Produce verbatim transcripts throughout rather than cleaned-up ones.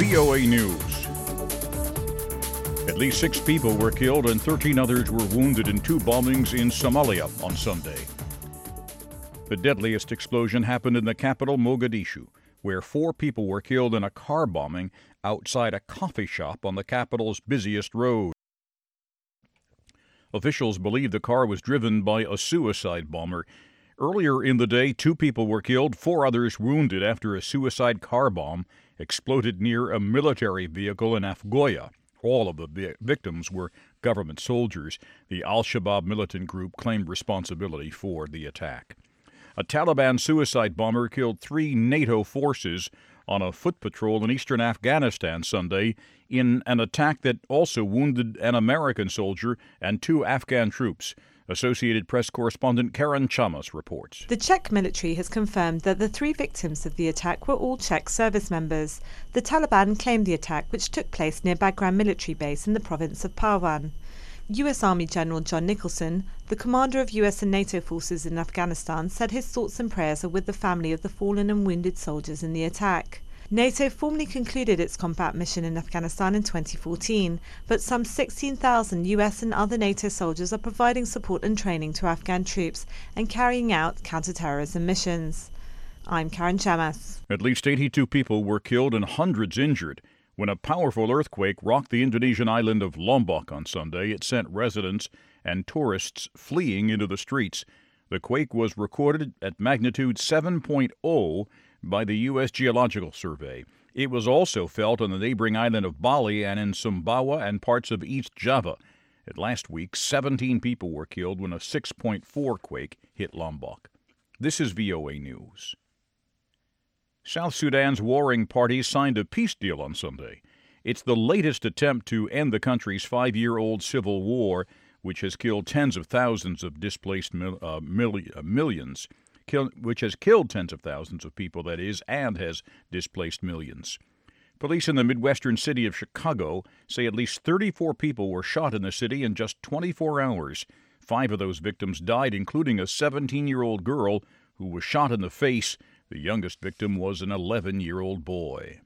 V O A News. At least six people were killed and thirteen others were wounded in two bombings in Somalia on Sunday. The deadliest explosion happened in the capital, Mogadishu, where four people were killed in a car bombing outside a coffee shop on the capital's busiest road. Officials believe the car was driven by a suicide bomber. Earlier in the day, two people were killed, four others wounded after a suicide car bomb exploded near a military vehicle in Afgoya. All of the vi- victims were government soldiers. The Al-Shabaab militant group claimed responsibility for the attack. A Taliban suicide bomber killed three NATO forces on a foot patrol in eastern Afghanistan Sunday in an attack that also wounded an American soldier and two Afghan troops. Associated Press correspondent Karen Chamas reports. The Czech military has confirmed that the three victims of the attack were all Czech service members. The Taliban claimed the attack, which took place near Bagram military base in the province of Parwan. U S Army General John Nicholson, the commander of U S and NATO forces in Afghanistan, said his thoughts and prayers are with the family of the fallen and wounded soldiers in the attack. NATO formally concluded its combat mission in Afghanistan in twenty fourteen, but some sixteen thousand U S and other NATO soldiers are providing support and training to Afghan troops and carrying out counter-terrorism missions. I'm Karen Chamas. At least eighty-two people were killed and hundreds injured when a powerful earthquake rocked the Indonesian island of Lombok on Sunday. It sent residents and tourists fleeing into the streets. The quake was recorded at magnitude seven point oh by the U S Geological Survey. It was also felt on the neighboring island of Bali and in Sumbawa and parts of East Java. At last week, seventeen people were killed when a six point four quake hit Lombok. This is V O A News. South Sudan's warring parties signed a peace deal on Sunday. It's the latest attempt to end the country's five-year-old civil war, which has killed tens of thousands of displaced mil- uh, milli- uh, millions, kill- which has killed tens of thousands of people, that is, and has displaced millions. Police in the Midwestern city of Chicago say at least thirty-four people were shot in the city in just twenty-four hours. Five of those victims died, including a seventeen-year-old girl who was shot in the face. The youngest victim was an eleven-year-old boy.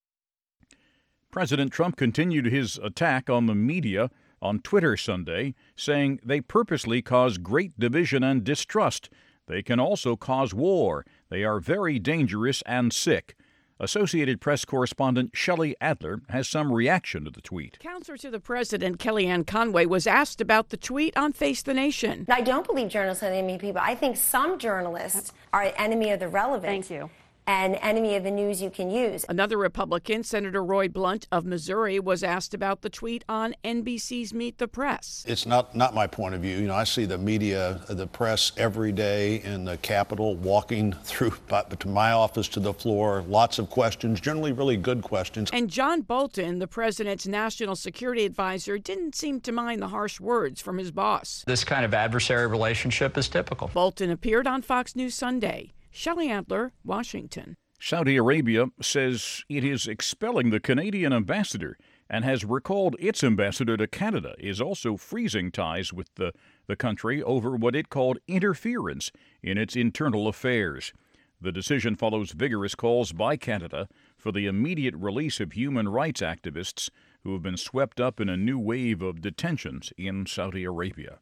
President Trump continued his attack on the media on Twitter Sunday, saying they purposely cause great division and distrust. They can also cause war. They are very dangerous and sick. Associated Press correspondent Shelley Adler has some reaction to the tweet. Counselor to the president, Kellyanne Conway, was asked about the tweet on Face the Nation. I don't believe journalists are the enemy of people. I think some journalists are an enemy of the relevant. Thank you. And enemy of the news you can use. Another Republican, Senator Roy Blunt of Missouri, was asked about the tweet on N B C's Meet the Press. It's not, not my point of view. You know, I see the media, the press every day in the Capitol, walking through to my office to the floor. Lots of questions, generally really good questions. And John Bolton, the president's national security advisor, didn't seem to mind the harsh words from his boss. This kind of adversary relationship is typical. Bolton appeared on Fox News Sunday. Shelley Adler, Washington. Saudi Arabia says it is expelling the Canadian ambassador and has recalled its ambassador to Canada, is also freezing ties with the, the country over what it called interference in its internal affairs. The decision follows vigorous calls by Canada for the immediate release of human rights activists who have been swept up in a new wave of detentions in Saudi Arabia.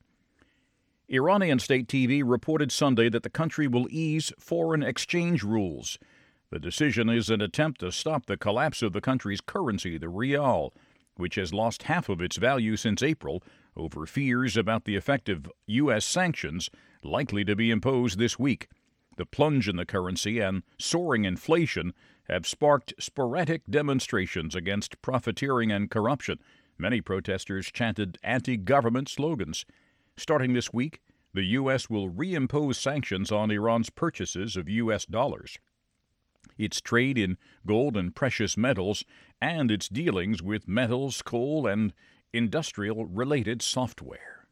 Iranian state T V reported Sunday that the country will ease foreign exchange rules. The decision is an attempt to stop the collapse of the country's currency, the rial, which has lost half of its value since April over fears about the effect of U S sanctions likely to be imposed this week. The plunge in the currency and soaring inflation have sparked sporadic demonstrations against profiteering and corruption. Many protesters chanted anti-government slogans. Starting this week, the U S will reimpose sanctions on Iran's purchases of U S dollars, its trade in gold and precious metals, and its dealings with metals, coal, and industrial-related software.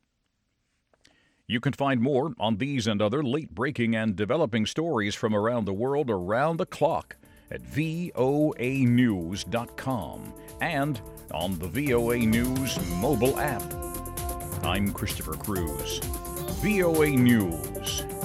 You can find more on these and other late-breaking and developing stories from around the world around the clock at V O A news dot com and on the V O A News mobile app. I'm Christopher Cruz. V O A News.